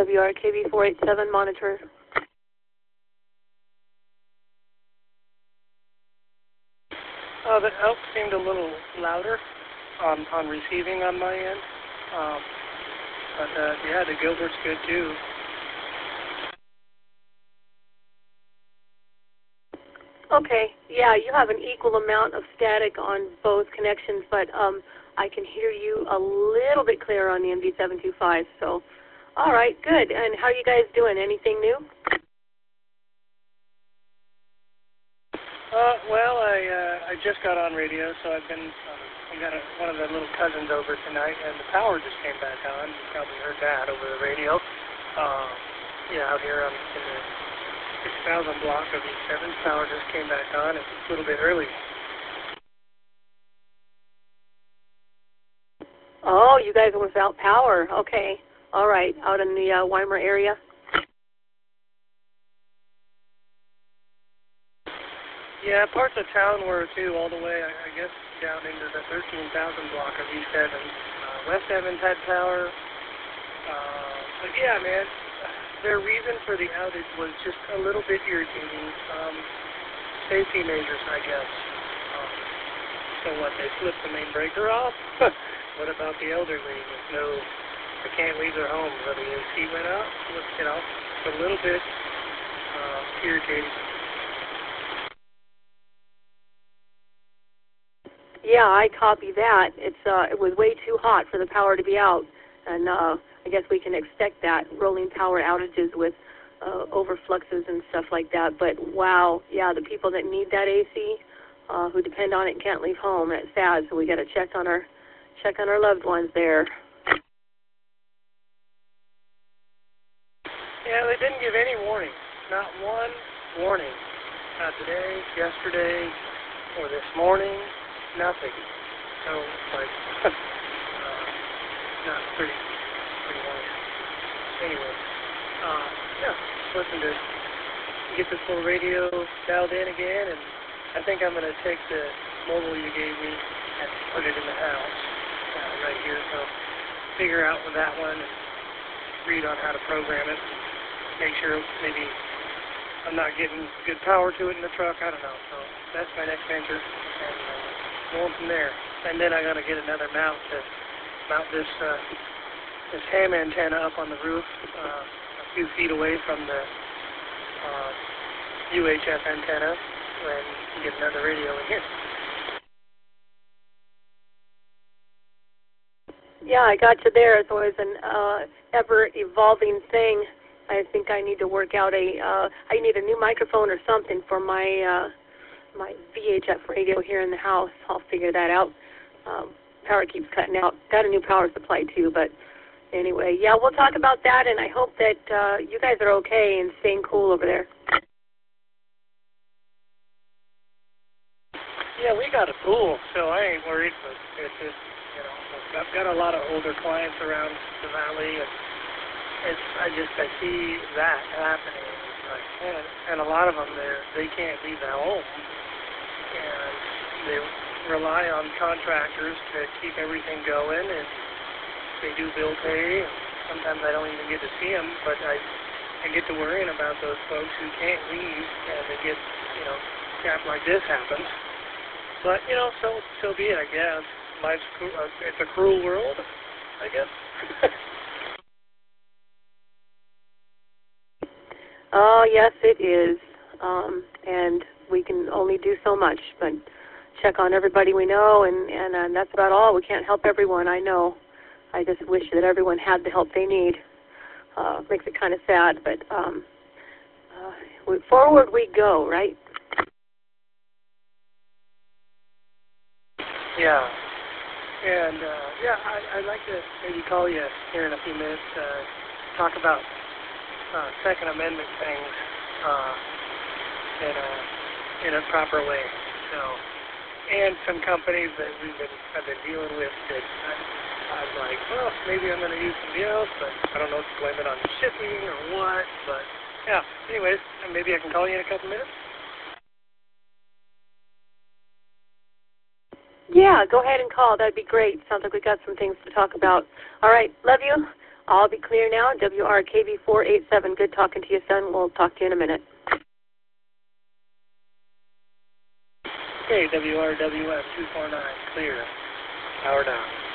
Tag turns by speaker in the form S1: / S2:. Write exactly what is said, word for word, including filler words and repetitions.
S1: W R K B four eight seven, monitor.
S2: Uh, the elk seemed a little louder on, on receiving on my end. Um, but, uh, yeah, the Gilbert's good, too.
S1: Okay, yeah, you have an equal amount of static on both connections, but um, I can hear you a little bit clearer on the M D seven two five, so, all right, good. And how are you guys doing? Anything new?
S2: Uh, well, I uh, I just got on radio, so I've been, um, I got a, one of the little cousins over tonight, and the power just came back on. You probably heard that over the radio. Uh, yeah, out here on, in the six thousand block of E seven, power just came back on. It's a little bit early.
S1: Oh, you guys are without power. Okay, all right, out in the uh, Weimar area?
S2: Yeah, parts of town were too, all the way, I, I guess, down into the thirteen thousand block of E seven. Uh, West Evans had power. Uh, but yeah, man, their reason for the outage was just a little bit irritating. Um, safety measures, I guess. Um, so what, they flipped the main breaker off? What about the elderly with no, they can't leave their homes, or the A C went out? You know, it's a little bit uh, irritating.
S1: Yeah, I copy that. It's uh, it was way too hot for the power to be out, and uh, I guess we can expect that, rolling power outages with uh, overfluxes and stuff like that. But wow, yeah, the people that need that A C, uh, who depend on it, and can't leave home. That's sad. So we got to check on our check on our loved ones there.
S2: Yeah, they didn't give any warning. Not one warning. Not today, yesterday, or this morning. Nothing. So it's like, uh, not pretty, pretty nice. Anyway, uh, yeah, just looking to get this little radio dialed in again, and I think I'm going to take the mobile you gave me and put it in the house uh, right here. So figure out with that one and read on how to program it. Make sure maybe I'm not getting good power to it in the truck. I don't know. So that's my next venture. And, uh, going from there, and then I gotta get another mount to mount this uh, this ham antenna up on the roof, uh, a few feet away from the uh, U H F antenna, and get another radio in here.
S1: Yeah, I got you there. It's always an uh, ever-evolving thing. I think I need to work out a. Uh, I need a new microphone or something for my. Uh, my V H F radio here in the house. I'll figure that out. Um, power keeps cutting out. Got a new power supply too, but anyway, yeah, we'll talk about that, and I hope that uh, you guys are okay and staying cool over there.
S2: Yeah, we got a pool, so I ain't worried, but it's just, you know, I've got a lot of older clients around the valley, and it's, I just, I see that happening. It's like, man, and a lot of them, they they can't leave their home. And they rely on contractors to keep everything going, and they do bill pay. Sometimes I don't even get to see them, but I I get to worrying about those folks who can't leave, and they get, you know, crap like this happens. But, you know, so so be it, I guess. Life's cru- uh, it's a cruel world, I guess.
S1: Oh, yes, it is. Um, and we can only do so much, but check on everybody we know, and, and uh, that's about all. We can't help everyone, I know. I just wish that everyone had the help they need. Uh, makes it kind of sad, but um, uh, we, forward we go, right?
S2: Yeah. And, uh, yeah, I, I'd like to maybe call you here in a few minutes to uh, talk about uh, Second Amendment things uh, in a in a proper way. So, and some companies that we've been have been dealing with that I, I'm like, well, maybe I'm going to use somebody else, but I don't know if to blame it on shipping or what. But yeah, anyways, maybe I can call you in a couple minutes. Yeah, go ahead and call. That'd be great. Sounds like we got some things to talk about. All right, love you.
S1: I'll be clear now. W R K B four eight seven. Good talking to you, son. We'll talk to you in a minute.
S2: Okay, W R W M two four nine. Clear. Power down.